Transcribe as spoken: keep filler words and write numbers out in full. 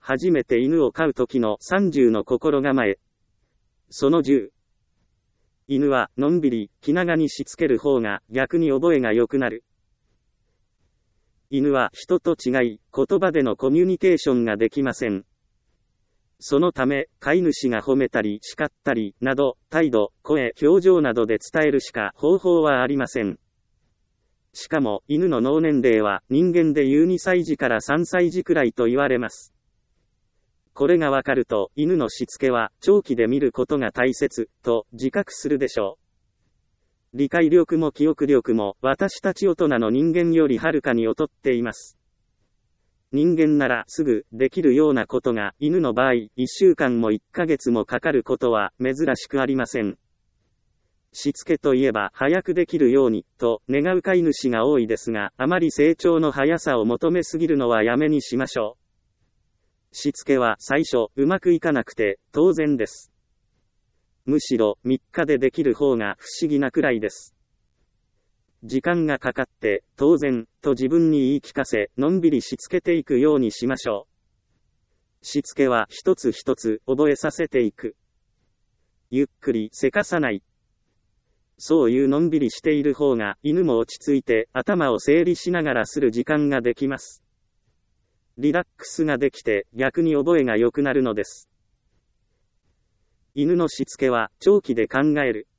初めて犬を飼う時のさんじゅうの心構え。そのじゅう。犬は、のんびり、気長にしつける方が、逆に覚えが良くなる。犬は人と違い、言葉でのコミュニケーションができません。そのため、飼い主が褒めたり叱ったり、など、態度、声、表情などで伝えるしか方法はありません。しかも、犬の脳年齢は、人間でいうにさい児からさんさい児くらいと言われます。これがわかると、犬のしつけは、長期で見ることが大切、と、自覚するでしょう。理解力も記憶力も、私たち大人の人間よりはるかに劣っています。人間ならすぐできるようなことが、犬の場合、いっしゅうかんもいっかげつもかかることは珍しくありません。しつけといえば早くできるように、と願う飼い主が多いですが、あまり成長の速さを求めすぎるのはやめにしましょう。しつけは最初、うまくいかなくて、当然です。むしろ、みっかでできる方が不思議なくらいです。時間がかかって、当然、と自分に言い聞かせ、のんびりしつけていくようにしましょう。しつけは一つ一つ覚えさせていく。ゆっくりせかさない。そういうのんびりしている方が、犬も落ち着いて、頭を整理しながらする時間ができます。リラックスができて、逆に覚えが良くなるのです。犬のしつけは、長期で考える。